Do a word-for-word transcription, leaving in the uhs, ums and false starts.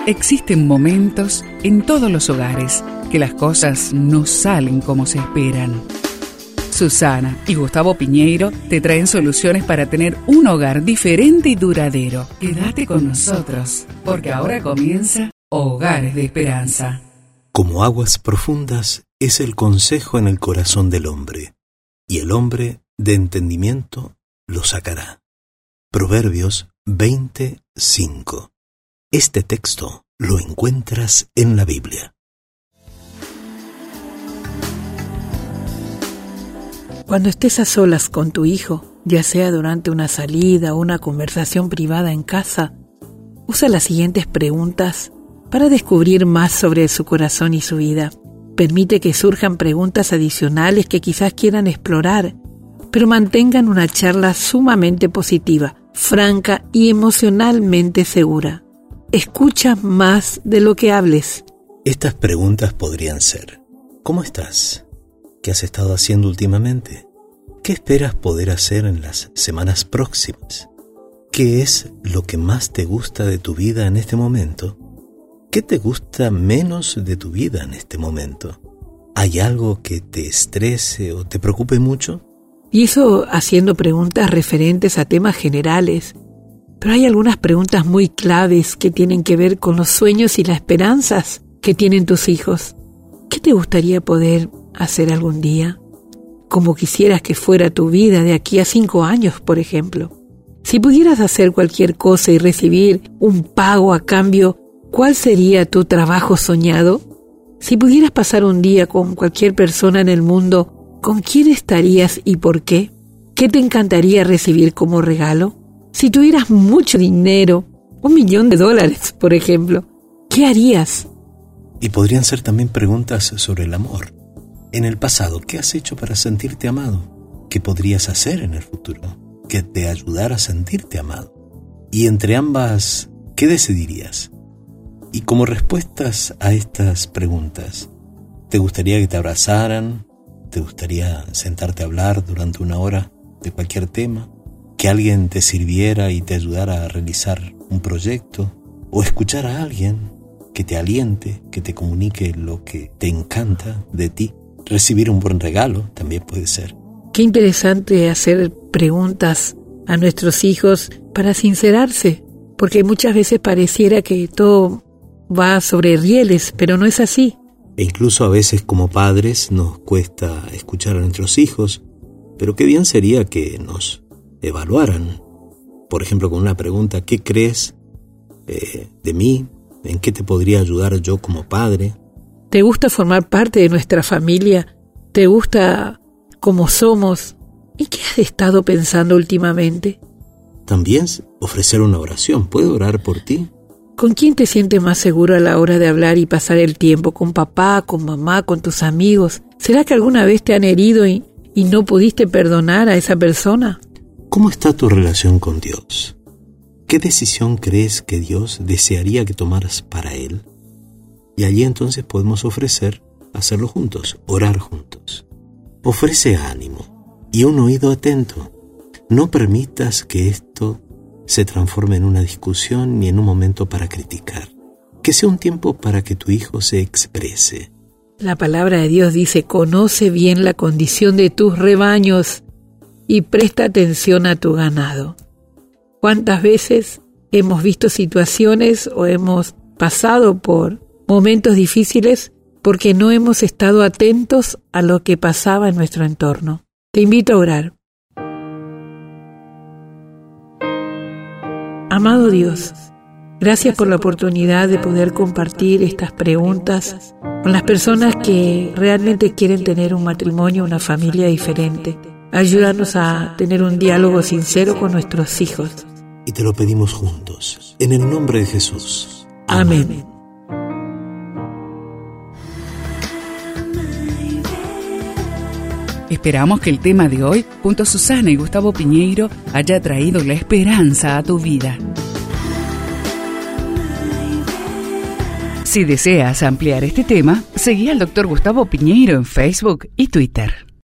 Existen momentos en todos los hogares que las cosas no salen como se esperan. Susana y Gustavo Piñeiro te traen soluciones para tener un hogar diferente y duradero. Quédate con nosotros, porque ahora comienza Hogares de Esperanza. Como aguas profundas es el consejo en el corazón del hombre, y el hombre de entendimiento lo sacará. Proverbios veinte cinco. Este texto lo encuentras en la Biblia. Cuando estés a solas con tu hijo, ya sea durante una salida o una conversación privada en casa, usa las siguientes preguntas para descubrir más sobre su corazón y su vida. Permite que surjan preguntas adicionales que quizás quieran explorar, pero mantengan una charla sumamente positiva, franca y emocionalmente segura. Escucha más de lo que hables. Estas preguntas podrían ser: ¿cómo estás? ¿Qué has estado haciendo últimamente? ¿Qué esperas poder hacer en las semanas próximas? ¿Qué es lo que más te gusta de tu vida en este momento? ¿Qué te gusta menos de tu vida en este momento? ¿Hay algo que te estrese o te preocupe mucho? Y eso haciendo preguntas referentes a temas generales. Pero hay algunas preguntas muy claves que tienen que ver con los sueños y las esperanzas que tienen tus hijos. ¿Qué te gustaría poder hacer algún día? ¿Cómo quisieras que fuera tu vida de aquí a cinco años, por ejemplo? Si pudieras hacer cualquier cosa y recibir un pago a cambio, ¿cuál sería tu trabajo soñado? Si pudieras pasar un día con cualquier persona en el mundo, ¿con quién estarías y por qué? ¿Qué te encantaría recibir como regalo? Si tuvieras mucho dinero, un millón de dólares, por ejemplo, ¿qué harías? Y podrían ser también preguntas sobre el amor. En el pasado, ¿qué has hecho para sentirte amado? ¿Qué podrías hacer en el futuro que te ayudara a sentirte amado? Y entre ambas, ¿qué decidirías? Y como respuestas a estas preguntas, ¿te gustaría que te abrazaran? ¿Te gustaría sentarte a hablar durante una hora de cualquier tema? ¿Que alguien te sirviera y te ayudara a realizar un proyecto? ¿O escuchar a alguien que te aliente, que te comunique lo que te encanta de ti? Recibir un buen regalo también puede ser. Qué interesante hacer preguntas a nuestros hijos para sincerarse, porque muchas veces pareciera que todo va sobre rieles, pero no es así. E incluso a veces como padres nos cuesta escuchar a nuestros hijos, pero qué bien sería que nos evaluaran. Por ejemplo, con una pregunta: ¿qué crees eh, de mí? ¿En qué te podría ayudar yo como padre? ¿Te gusta formar parte de nuestra familia? ¿Te gusta cómo somos? ¿Y qué has estado pensando últimamente? También ofrecer una oración. ¿Puedo orar por ti? ¿Con quién te sientes más seguro a la hora de hablar y pasar el tiempo? ¿Con papá, con mamá, con tus amigos? ¿Será que alguna vez te han herido y, y no pudiste perdonar a esa persona? ¿Cómo está tu relación con Dios? ¿Qué decisión crees que Dios desearía que tomaras para Él? Y allí entonces podemos ofrecer hacerlo juntos, orar juntos. Ofrece ánimo y un oído atento. No permitas que esto se transforme en una discusión ni en un momento para criticar. Que sea un tiempo para que tu hijo se exprese. La palabra de Dios dice: conoce bien la condición de tus rebaños y presta atención a tu ganado. ¿Cuántas veces hemos visto situaciones o hemos pasado por momentos difíciles porque no hemos estado atentos a lo que pasaba en nuestro entorno? Te invito a orar. Amado Dios, gracias por la oportunidad de poder compartir estas preguntas con las personas que realmente quieren tener un matrimonio, una familia diferente. Ayúdanos a tener un diálogo sincero con nuestros hijos. Y te lo pedimos juntos, en el nombre de Jesús. Amén. Amén. Esperamos que el tema de hoy, junto a Susana y Gustavo Piñeiro, haya traído la esperanza a tu vida. Si deseas ampliar este tema, seguí al doctor Gustavo Piñeiro en Facebook y Twitter.